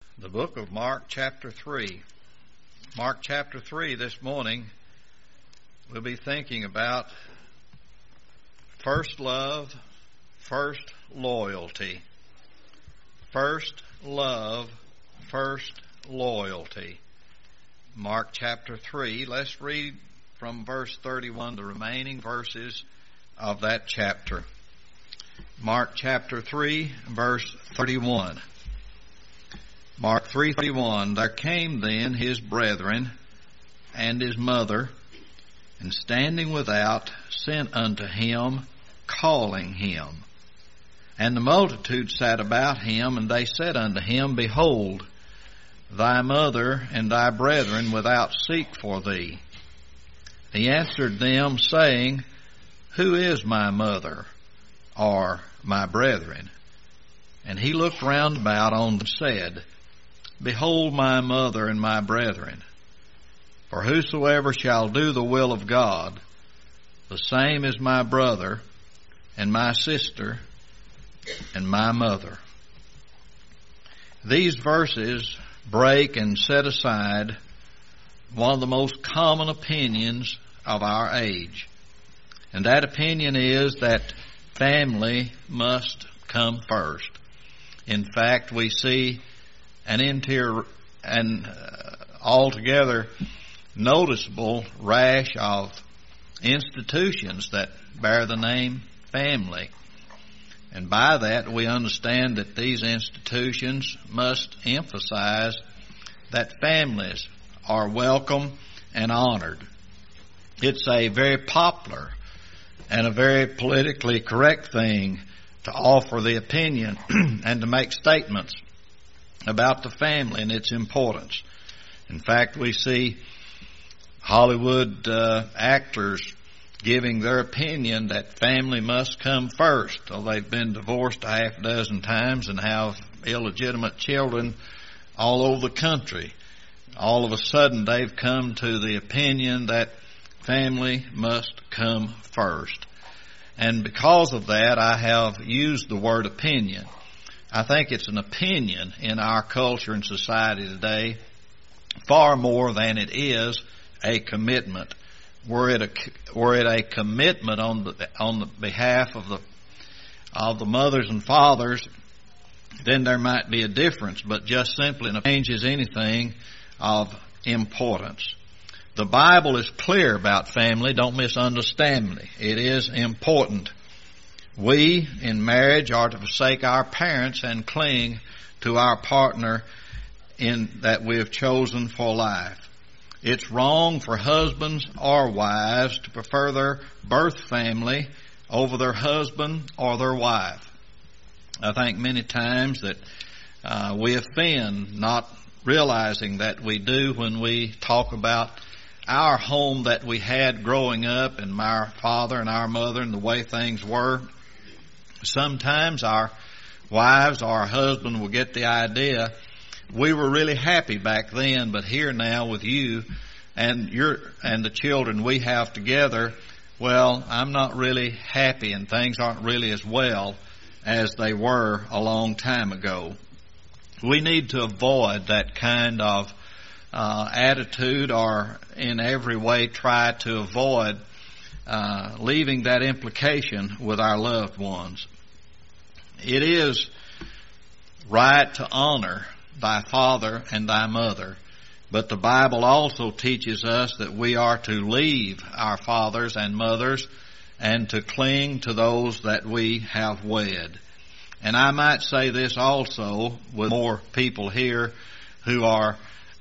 The book of Mark chapter 3. Mark chapter 3 this morning, we'll be thinking about first love, first loyalty. First love, first loyalty. Mark chapter 3, let's read from verse 31, the remaining verses of that chapter. Mark chapter 3, verse 31. Mark 3:31, there came then his brethren and his mother, and standing without, sent unto him, calling him. And the multitude sat about him, and they said unto him, Behold, thy mother and thy brethren without seek for thee. He answered them, saying, Who is my mother, or my brethren? And he looked round about on them and said, Behold my mother and my brethren. For whosoever shall do the will of God, the same is my brother and my sister and my mother. These verses break and set aside one of the most common opinions of our age. And that opinion is that family must come first. In fact, we see an altogether noticeable rash of institutions that bear the name family. And by that we understand that these institutions must emphasize that families are welcome and honored. It's a very popular and a very politically correct thing to offer the opinion and to make statements about the family and its importance. In fact, we see Hollywood actors giving their opinion that family must come first, though they've been divorced a half a dozen times and have illegitimate children all over the country. All of a sudden, they've come to the opinion that family must come first. And because of that, I have used the word opinion. I think it's an opinion in our culture and society today far more than it is a commitment. Were it a commitment on the behalf of the mothers and fathers, then there might be a difference, but just simply it changes anything of importance. The Bible is clear about family. Don't misunderstand me. It is important. We, in marriage, are to forsake our parents and cling to our partner that we have chosen for life. It's wrong for husbands or wives to prefer their birth family over their husband or their wife. I think many times that we offend, not realizing that we do, when we talk about our home that we had growing up and our father and our mother and the way things were. Sometimes our wives or our husband will get the idea, we were really happy back then, but here now with you and the children we have together, well, I'm not really happy and things aren't really as well as they were a long time ago. We need to avoid that kind of attitude, or in every way try to avoid leaving that implication with our loved ones. It is right to honor thy father and thy mother, but the Bible also teaches us that we are to leave our fathers and mothers and to cling to those that we have wed. And I might say this also with more people here who are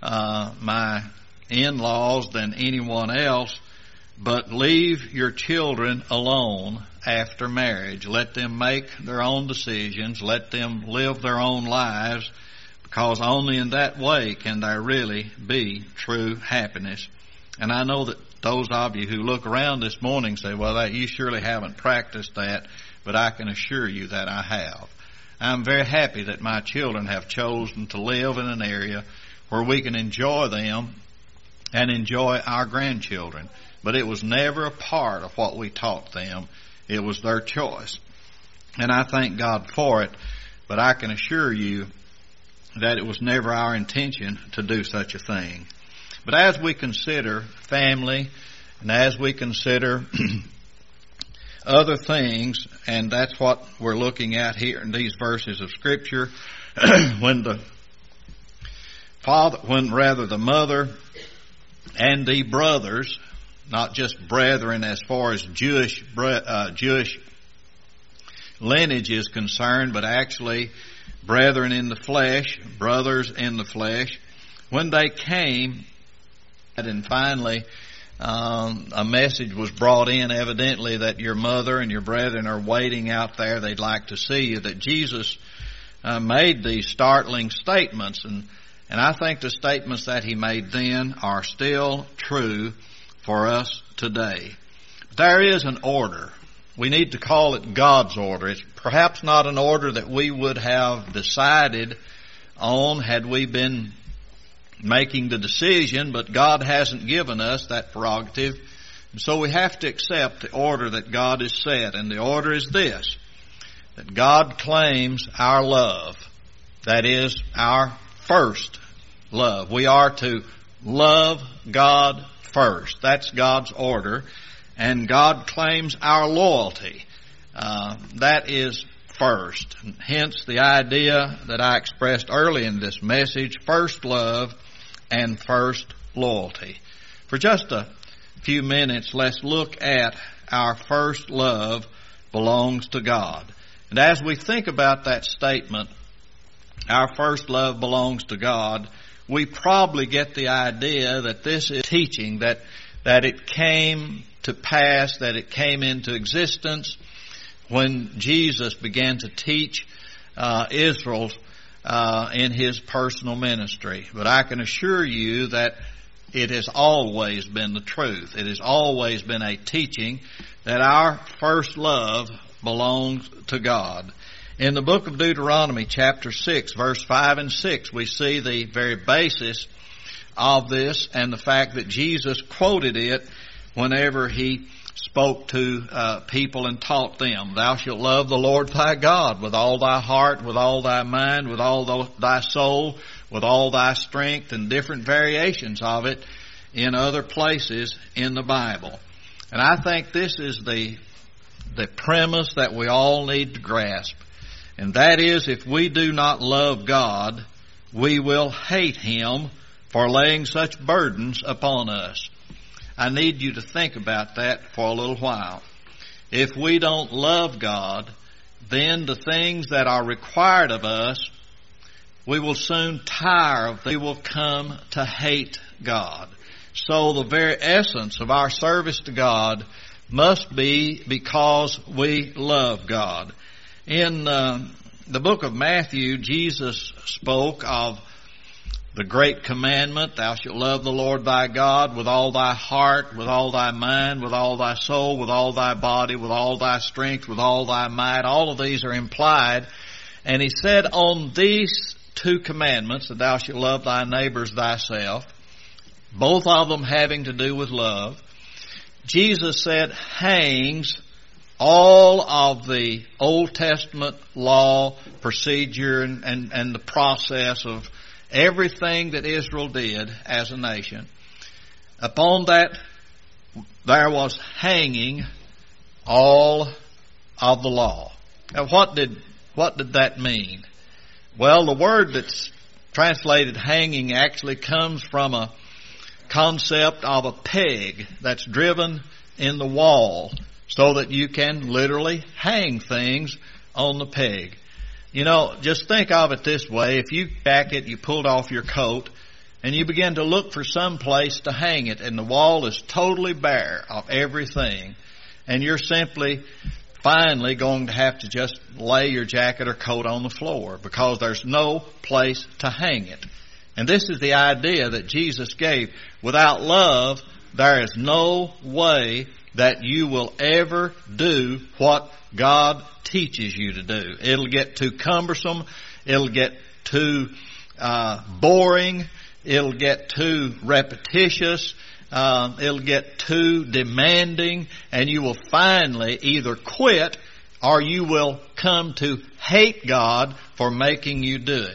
my in-laws than anyone else, but leave your children alone after marriage. Let them make their own decisions. Let them live their own lives, because only in that way can there really be true happiness. And I know that those of you who look around this morning say, well, you surely haven't practiced that, but I can assure you that I have. I'm very happy that my children have chosen to live in an area where we can enjoy them and enjoy our grandchildren. But it was never a part of what we taught them. It was their choice. And I thank God for it. But I can assure you that it was never our intention to do such a thing. But as we consider family, and as we consider other things, and that's what we're looking at here in these verses of Scripture, when the mother and the brothers, not just brethren as far as Jewish lineage is concerned, but actually brethren in the flesh, brothers in the flesh, when they came, and finally a message was brought in, evidently, that your mother and your brethren are waiting out there, they'd like to see you, that Jesus made these startling statements. And I think the statements that he made then are still true for us today. There is an order. We need to call it God's order. It's perhaps not an order that we would have decided on had we been making the decision, but God hasn't given us that prerogative. And so we have to accept the order that God has set. And the order is this, that God claims our love. That is our first love. We are to love God first. That's God's order. And God claims our loyalty. That is first. And hence the idea that I expressed early in this message, first love and first loyalty. For just a few minutes, let's look at our first love belongs to God. And as we think about that statement, our first love belongs to God, we probably get the idea that this is teaching, that it came to pass, that it came into existence when Jesus began to teach Israel in his personal ministry. But I can assure you that it has always been the truth. It has always been a teaching that our first love belongs to God. In the book of Deuteronomy, chapter 6, verse 5 and 6, we see the very basis of this and the fact that Jesus quoted it whenever he spoke to people and taught them. Thou shalt love the Lord thy God with all thy heart, with all thy mind, with all thy soul, with all thy strength, and different variations of it in other places in the Bible. And I think this is the premise that we all need to grasp. And that is, if we do not love God, we will hate Him for laying such burdens upon us. I need you to think about that for a little while. If we don't love God, then the things that are required of us, we will soon tire of. We will come to hate God. So the very essence of our service to God must be because we love God. In the book of Matthew, Jesus spoke of the great commandment, thou shalt love the Lord thy God with all thy heart, with all thy mind, with all thy soul, with all thy body, with all thy strength, with all thy might. All of these are implied. And he said on these two commandments, that thou shalt love thy neighbors thyself, both of them having to do with love, Jesus said hangs all of the Old Testament law, procedure, and the process of everything that Israel did as a nation. Upon that, there was hanging all of the law. Now, what did that mean? Well, the word that's translated hanging actually comes from a concept of a peg that's driven in the wall so that you can literally hang things on the peg. You know, just think of it this way. If you jacket, you pulled off your coat, and you begin to look for some place to hang it, and the wall is totally bare of everything, and you're simply finally going to have to just lay your jacket or coat on the floor because there's no place to hang it. And this is the idea that Jesus gave. Without love, there is no way that you will ever do what God teaches you to do. It'll get too cumbersome. It'll get too boring. It'll get too repetitious. It'll get too demanding. And you will finally either quit or you will come to hate God for making you do it.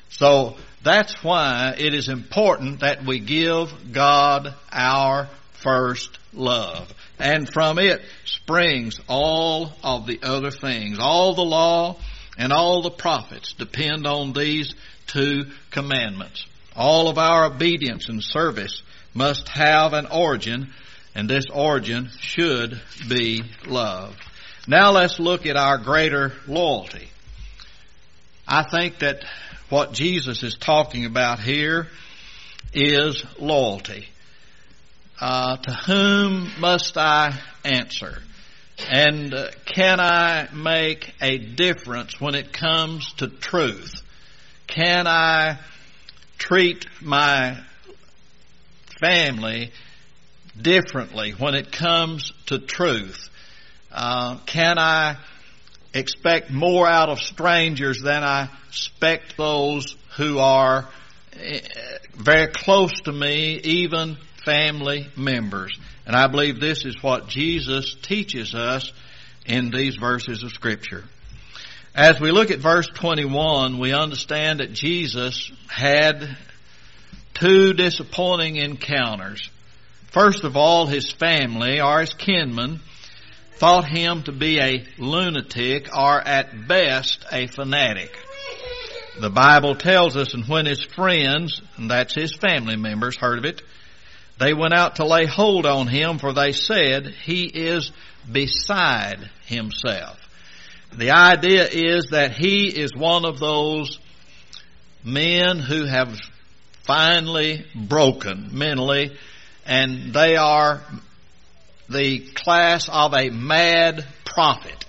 So that's why it is important that we give God our first love. And from it springs all of the other things. All the law and all the prophets depend on these two commandments. All of our obedience and service must have an origin, and this origin should be love. Now let's look at our greater loyalty. I think that what Jesus is talking about here is loyalty. To whom must I answer? And can I make a difference when it comes to truth? Can I treat my family differently when it comes to truth? Can I expect more out of strangers than I expect those who are very close to me, even family members? And I believe this is what Jesus teaches us in these verses of Scripture. As we look at verse 21, we understand that Jesus had two disappointing encounters. First of all, his family, or his kinmen, thought him to be a lunatic, or at best a fanatic. The Bible tells us, and when his friends, and that's his family members, heard of it, they went out to lay hold on him, for they said, he is beside himself. The idea is that he is one of those men who have finally broken mentally, and they are the class of a mad prophet.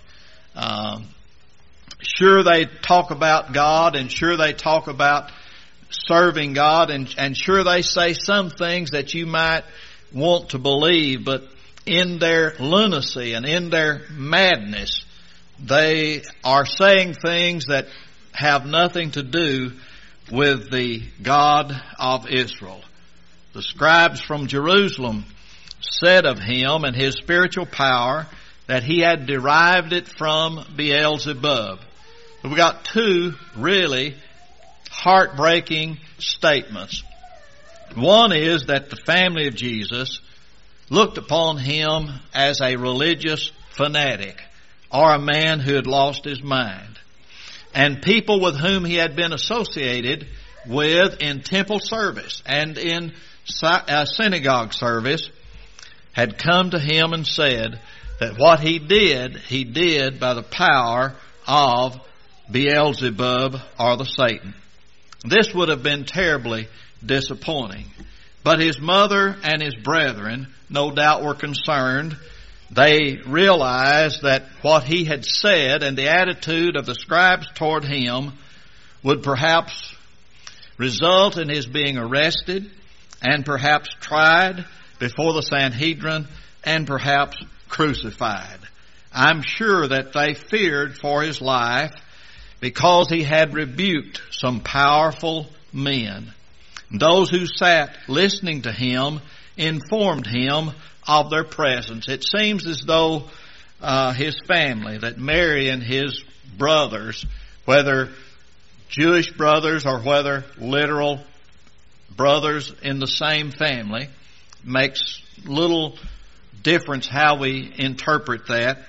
Sure, they talk about God, and sure they talk about serving God, and sure they say some things that you might want to believe, but in their lunacy and in their madness, they are saying things that have nothing to do with the God of Israel. The scribes from Jerusalem said of him and his spiritual power that he had derived it from Beelzebub. We've got two really heartbreaking statements. One is that the family of Jesus looked upon him as a religious fanatic, or a man who had lost his mind. And people with whom he had been associated with in temple service and in synagogue service had come to him and said that what he did by the power of Beelzebub, or the Satan. This would have been terribly disappointing. But his mother and his brethren no doubt were concerned. They realized that what he had said and the attitude of the scribes toward him would perhaps result in his being arrested and perhaps tried before the Sanhedrin and perhaps crucified. I'm sure that they feared for his life because he had rebuked some powerful men. Those who sat listening to him informed him of their presence. It seems as though his family, that Mary and his brothers, whether Jewish brothers or whether literal brothers in the same family, makes little difference how we interpret that.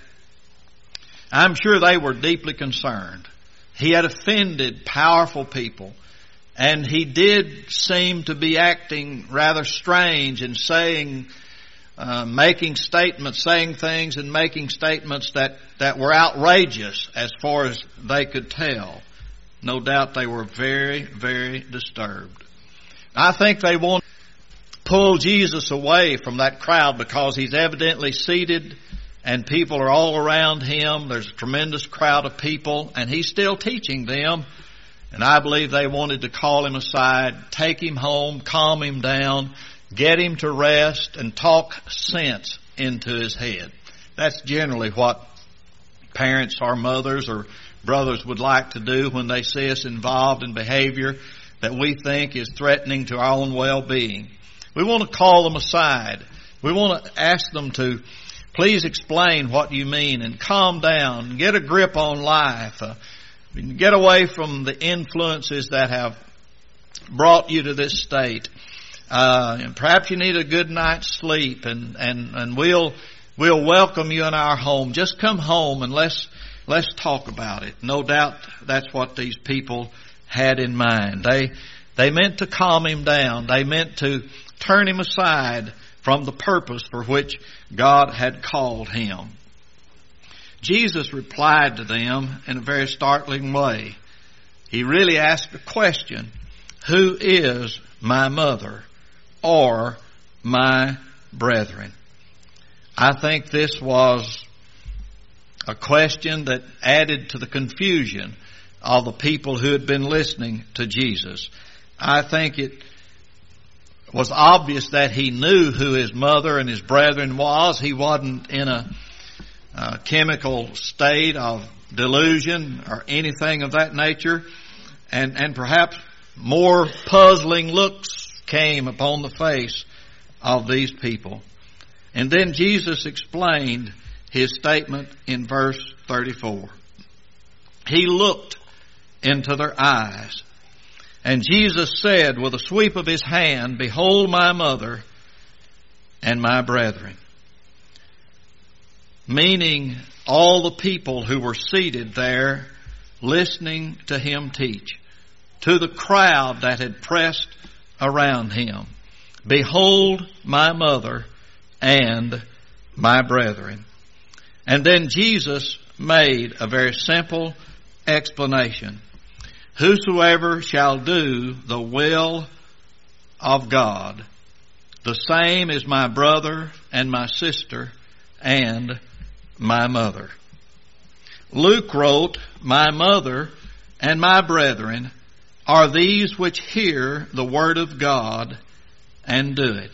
I'm sure they were deeply concerned. He had offended powerful people, and he did seem to be acting rather strange and making statements that were outrageous as far as they could tell. No doubt they were very, very disturbed. I think they want to pull Jesus away from that crowd because he's evidently seated and people are all around him. There's a tremendous crowd of people, and he's still teaching them. And I believe they wanted to call him aside, take him home, calm him down, get him to rest, and talk sense into his head. That's generally what parents or mothers or brothers would like to do when they see us involved in behavior that we think is threatening to our own well-being. We want to call them aside. We want to ask them to please explain what you mean and calm down and get a grip on life. Get away from the influences that have brought you to this state. And perhaps you need a good night's sleep, and we'll welcome you in our home. Just come home and let's talk about it. No doubt that's what these people had in mind. They meant to calm him down. They meant to turn him aside from the purpose for which God had called him. Jesus replied to them in a very startling way. He really asked a question: who is my mother or my brethren? I think this was a question that added to the confusion of the people who had been listening to Jesus. I think it was obvious that he knew who his mother and his brethren was. He wasn't in a chemical state of delusion or anything of that nature. And perhaps more puzzling looks came upon the face of these people. And then Jesus explained his statement in verse 34. He looked into their eyes, and Jesus said with a sweep of his hand, "Behold my mother and my brethren." Meaning all the people who were seated there listening to him teach, to the crowd that had pressed around him. Behold my mother and my brethren. And then Jesus made a very simple explanation. Whosoever shall do the will of God, the same is my brother and my sister and my mother. Luke wrote, "My mother and my brethren are these which hear the word of God and do it."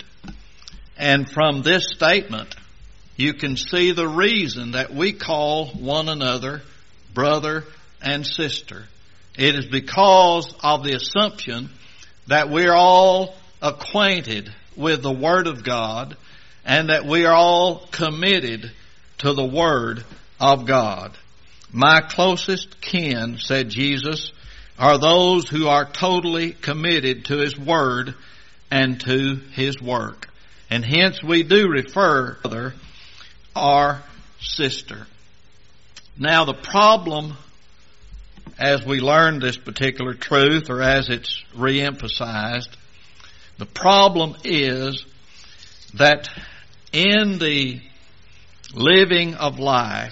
And from this statement, you can see the reason that we call one another brother and sister. It is because of the assumption that we're all acquainted with the Word of God and that we are all committed to the Word of God. My closest kin, said Jesus, are those who are totally committed to His Word and to His work. And hence we do refer to brother or sister. Now the problem, as we learn this particular truth, or as it's reemphasized, the problem is that in the living of life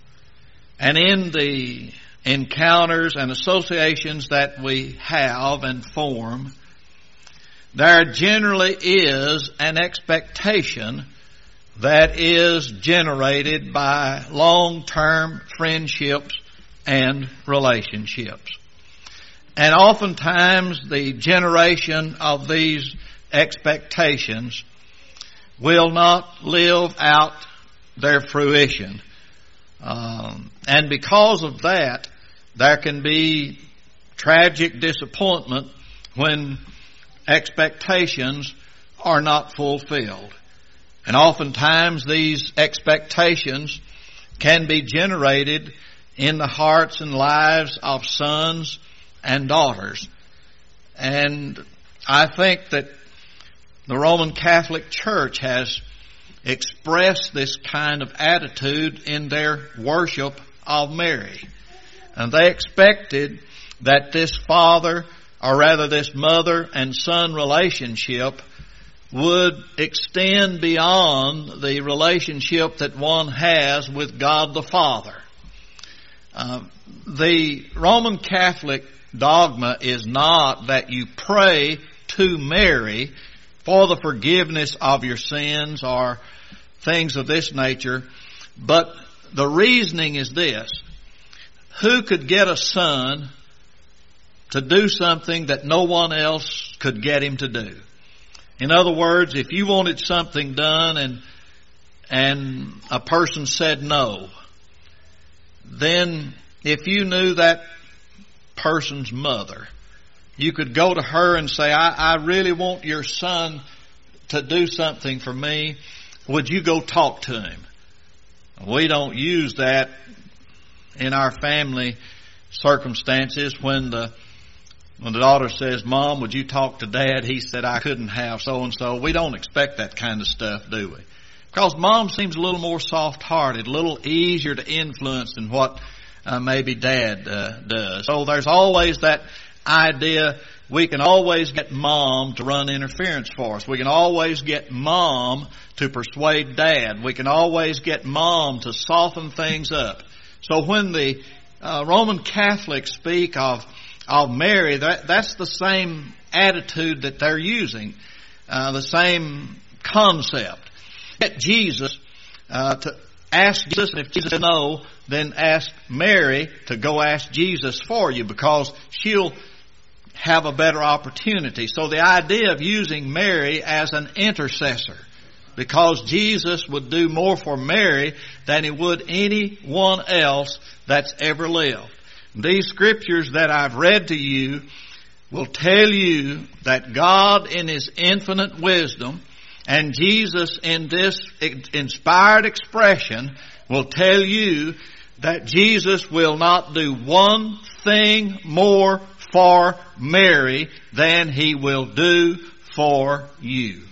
and in the encounters and associations that we have and form, there generally is an expectation that is generated by long-term friendships and relationships. And oftentimes the generation of these expectations will not live out their fruition. And because of that, there can be tragic disappointment when expectations are not fulfilled. And oftentimes these expectations can be generated in the hearts and lives of sons and daughters. And I think that the Roman Catholic Church has expressed this kind of attitude in their worship of Mary. And they expected that this father, or rather this mother and son relationship, would extend beyond the relationship that one has with God the Father. The Roman Catholic dogma is not that you pray to Mary for the forgiveness of your sins or things of this nature, but the reasoning is this: who could get a son to do something that no one else could get him to do? In other words, if you wanted something done and a person said no, then if you knew that person's mother, you could go to her and say, I really want your son to do something for me. Would you go talk to him? We don't use that in our family circumstances when the daughter says, "Mom, would you talk to Dad? He said I couldn't have so-and-so." We don't expect that kind of stuff, do we? Because Mom seems a little more soft-hearted, a little easier to influence than what maybe Dad does. So there's always that idea we can always get Mom to run interference for us. We can always get Mom to persuade Dad. We can always get Mom to soften things up. So when the Roman Catholics speak of Mary, that's the same attitude that they're using, the same concept. Get Jesus to ask Jesus, and if Jesus says no, then ask Mary to go ask Jesus for you, because she'll have a better opportunity. So the idea of using Mary as an intercessor, because Jesus would do more for Mary than he would anyone else that's ever lived. These scriptures that I've read to you will tell you that God in His infinite wisdom and Jesus in this inspired expression will tell you that Jesus will not do one thing more for Mary than He will do for you.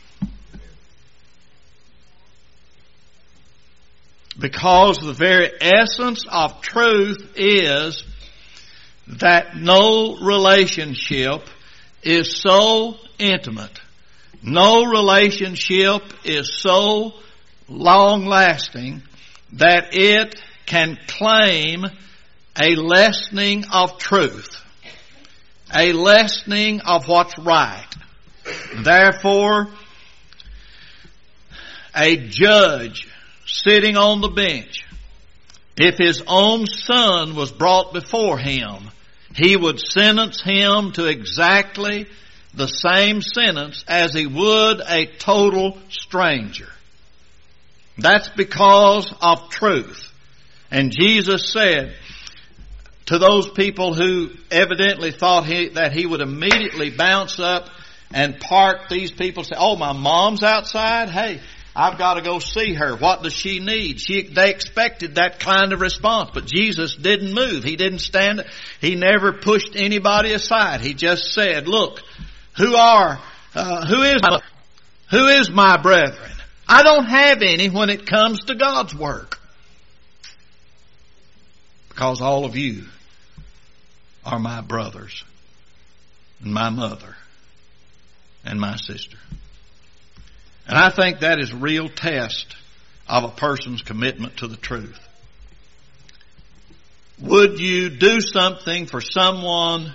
Because the very essence of truth is that no relationship is so intimate, no relationship is so long-lasting that it can claim a lessening of truth, a lessening of what's right. Therefore, a judge sitting on the bench, if his own son was brought before him, he would sentence him to exactly the same sentence as he would a total stranger. That's because of truth. And Jesus said to those people who evidently thought that he would immediately bounce up and park these people, say, "Oh, my mom's outside? Hey, I've got to go see her. What does she need?" They expected that kind of response, but Jesus didn't move. He didn't stand. He never pushed anybody aside. He just said, "Look, who is my brethren? I don't have any when it comes to God's work, because all of you are my brothers and my mother and my sister." And I think that is a real test of a person's commitment to the truth. Would you do something for someone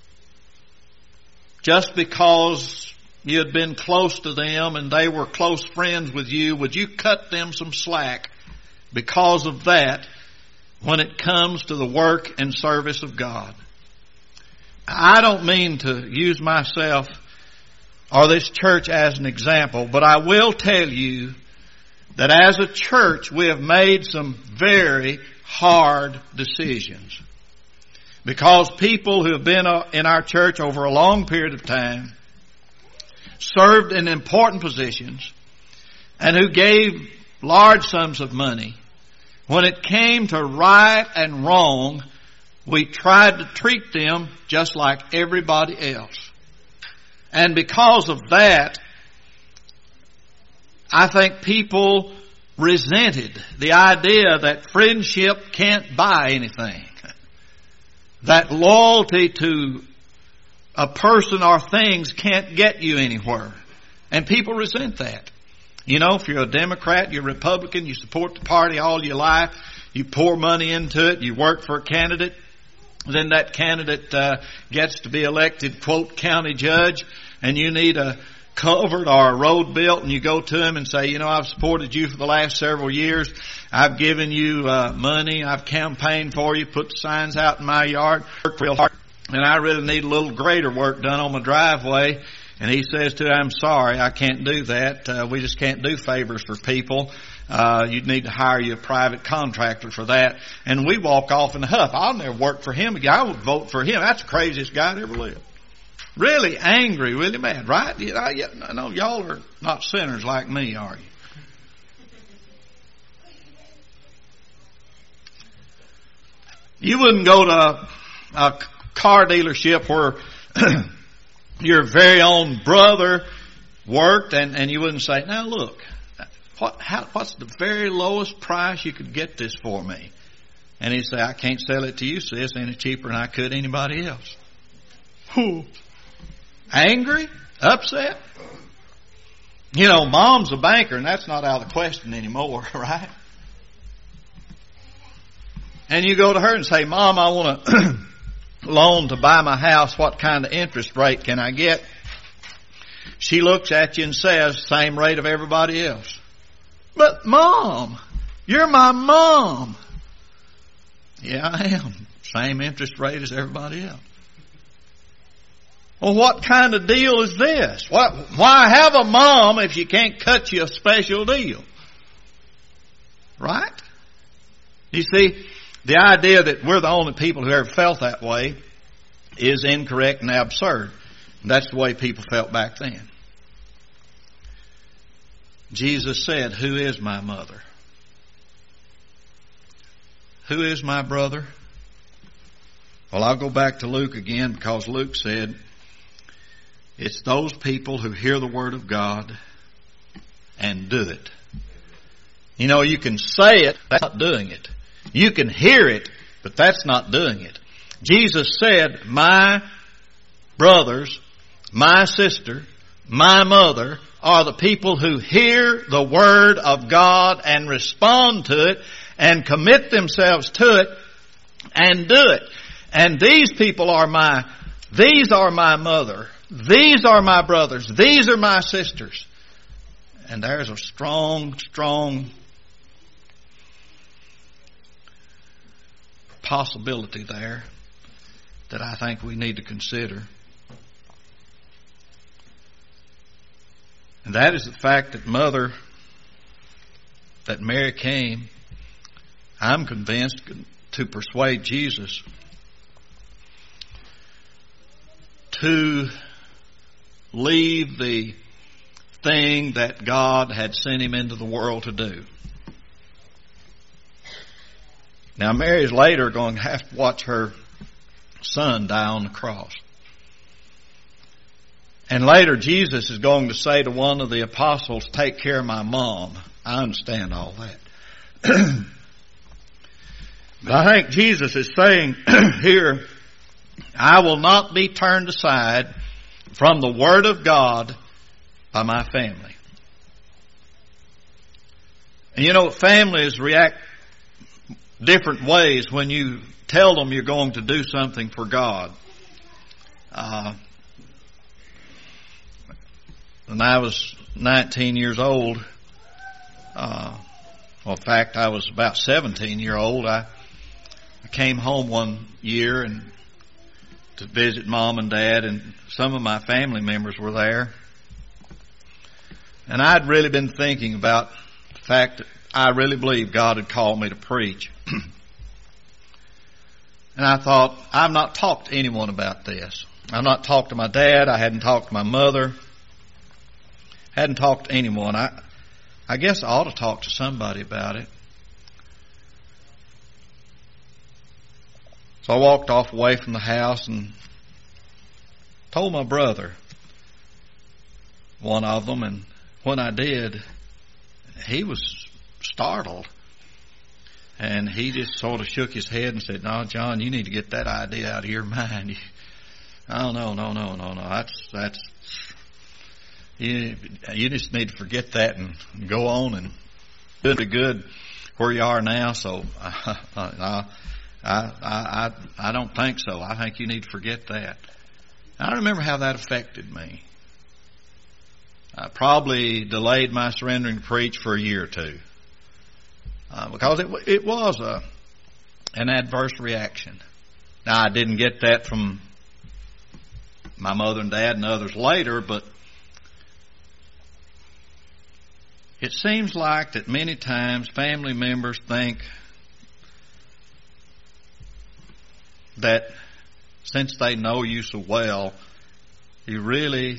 just because you had been close to them and they were close friends with you? Would you cut them some slack because of that when it comes to the work and service of God? I don't mean to use myself or this church as an example, but I will tell you that as a church we have made some very hard decisions, because people who have been in our church over a long period of time, served in important positions, and who gave large sums of money, when it came to right and wrong, we tried to treat them just like everybody else. And because of that, I think people resented the idea that friendship can't buy anything, that loyalty to a person or things can't get you anywhere. And people resent that. You know, if you're a Democrat, you're a Republican, you support the party all your life, you pour money into it, you work for a candidate, then that candidate gets to be elected, quote, county judge, and you need a culvert or a road built, and you go to him and say, "You know, I've supported you for the last several years. I've given you money. I've campaigned for you, put the signs out in my yard, worked real hard, and I really need a little greater work done on my driveway." And he says to him, "I'm sorry, I can't do that. We just can't do favors for people. You'd need to hire you a private contractor for that." And we walk off in a huff. "I'll never work for him again. I would vote for him. That's the craziest guy that ever lived." Really angry, really mad, right? I know y'all are not sinners like me, are you? You wouldn't go to a car dealership where your very own brother worked, and you wouldn't say, now look, what's the very lowest price you could get this for me? And he'd say, I can't sell it to you, sis, any cheaper than I could anybody else. Whew. Angry? Upset? You know, Mom's a banker, and that's not out of the question anymore, right? And you go to her and say, Mom, I want a loan to buy my house. What kind of interest rate can I get? She looks at you and says, same rate of everybody else. But Mom, you're my mom. Yeah, I am. Same interest rate as everybody else. Well, what kind of deal is this? Why have a mom if she can't cut you a special deal? Right? You see, the idea that we're the only people who ever felt that way is incorrect and absurd. That's the way people felt back then. Jesus said, who is my mother? Who is my brother? Well, I'll go back to Luke again, because Luke said, it's those people who hear the Word of God and do it. You know, you can say it, that's not doing it. You can hear it, but that's not doing it. Jesus said, my brothers, my sister, my mother are the people who hear the Word of God and respond to it and commit themselves to it and do it. And these people are these are my mother. These are my brothers. These are my sisters. And there's a strong, strong possibility there that I think we need to consider. And that is the fact that Mary came, I'm convinced, to persuade Jesus to leave the thing that God had sent him into the world to do. Now, Mary's later going to have to watch her son die on the cross. And later, Jesus is going to say to one of the apostles, take care of my mom. I understand all that. But I think Jesus is saying here, I will not be turned aside from the Word of God by my family. And you know, families react different ways when you tell them you're going to do something for God. When I was 19 years old, in fact, I was about 17 years old, I came home one year and to visit Mom and Dad, and some of my family members were there. And I'd really been thinking about the fact that I really believed God had called me to preach. And I thought, I've not talked to anyone about this. I've not talked to my dad. I hadn't talked to my mother. Hadn't talked to anyone. I guess I ought to talk to somebody about it. So I walked off away from the house and told my brother, one of them, and when I did, he was startled. And he just sort of shook his head and said, no, John, you need to get that idea out of your mind. Oh, no. That's you just need to forget that and go on and do the good where you are now. So I don't think so. I think you need to forget that. I remember how that affected me. I probably delayed my surrendering to preach for a year or two. Because it was an adverse reaction. Now, I didn't get that from my mother and dad and others later, but it seems like that many times family members think that since they know you so well, you really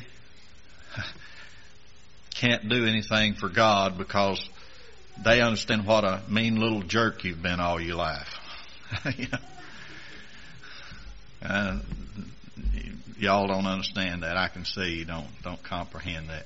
can't do anything for God because they understand what a mean little jerk you've been all your life. You know? Y'all don't understand that. I can see you don't comprehend that.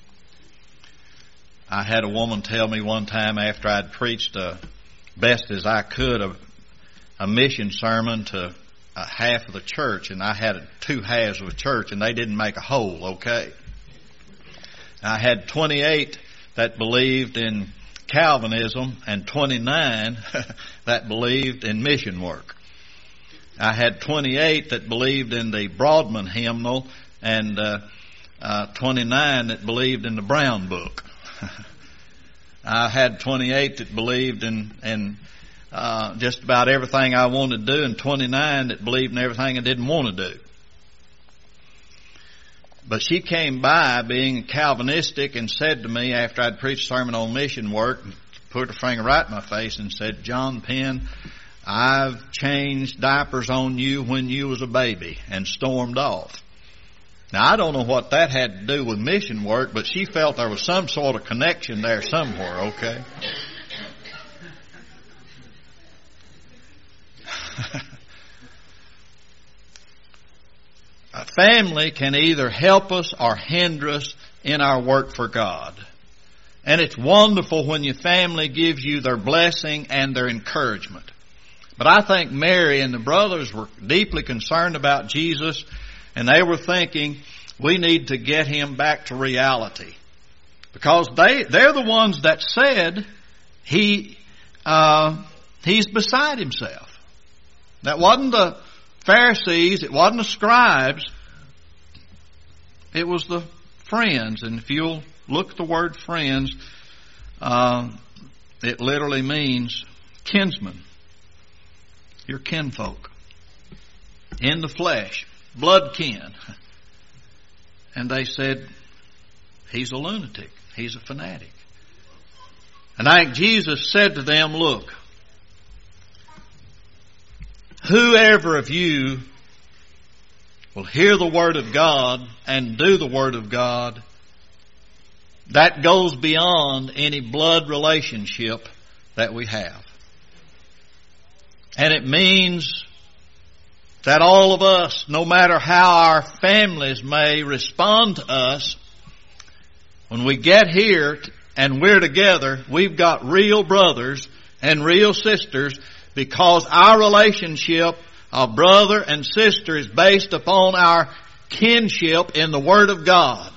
I had a woman tell me one time after I'd preached best as I could a mission sermon to half of the church, and I had 2 halves of a church, and they didn't make a whole, okay? I had 28 that believed in Calvinism and 29 that believed in mission work. I had 28 that believed in the Broadman hymnal and 29 that believed in the Brown Book. I had 28 that believed in just about everything I wanted to do, and 29 that believed in everything I didn't want to do. But she came by being Calvinistic and said to me after I'd preached a sermon on mission work, put her finger right in my face and said, "John Penn, I've changed diapers on you when you was a baby," and stormed off. Now, I don't know what that had to do with mission work, but she felt there was some sort of connection there somewhere, okay? A family can either help us or hinder us in our work for God. And it's wonderful when your family gives you their blessing and their encouragement. But I think Mary and the brothers were deeply concerned about Jesus, and they were thinking, we need to get him back to reality. Because they're the ones that said he's beside himself. That wasn't the Pharisees, it wasn't the scribes, it was the friends. And if you'll look at the word friends, it literally means kinsmen. Your kinfolk. In the flesh. Blood kin. And they said, he's a lunatic. He's a fanatic. And I think Jesus said to them, look, whoever of you will hear the Word of God and do the Word of God, that goes beyond any blood relationship that we have. And it means that all of us, no matter how our families may respond to us, when we get here and we're together, we've got real brothers and real sisters, because our relationship of brother and sister is based upon our kinship in the Word of God.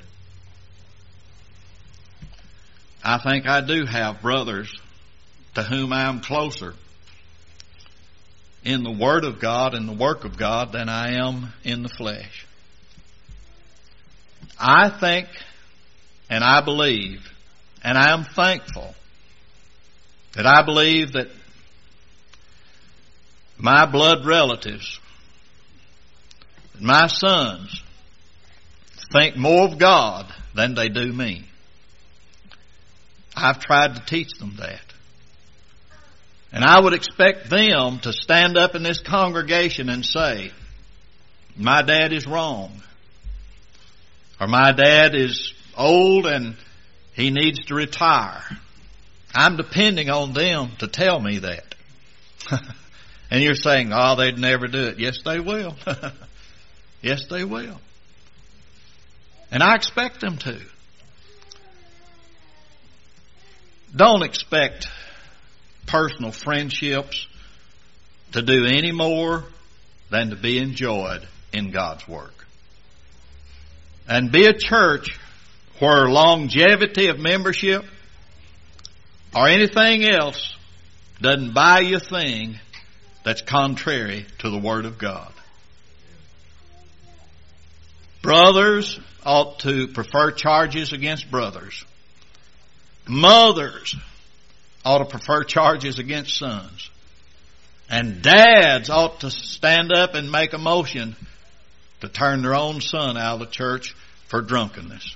I think I do have brothers to whom I am closer in the Word of God and the work of God than I am in the flesh. I think and I believe and I am thankful that I believe that my blood relatives, my sons, think more of God than they do me. I've tried to teach them that. And I would expect them to stand up in this congregation and say, my dad is wrong. Or my dad is old and he needs to retire. I'm depending on them to tell me that. And you're saying, oh, they'd never do it. Yes, they will. Yes, they will. And I expect them to. Don't expect personal friendships to do any more than to be enjoyed in God's work. And be a church where longevity of membership or anything else doesn't buy you a thing that's contrary to the Word of God. Brothers ought to prefer charges against brothers. Mothers ought to prefer charges against sons. And dads ought to stand up and make a motion to turn their own son out of the church for drunkenness.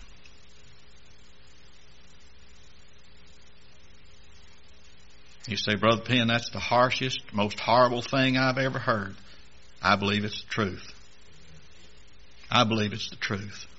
You say, Brother Penn, that's the harshest, most horrible thing I've ever heard. I believe it's the truth. I believe it's the truth.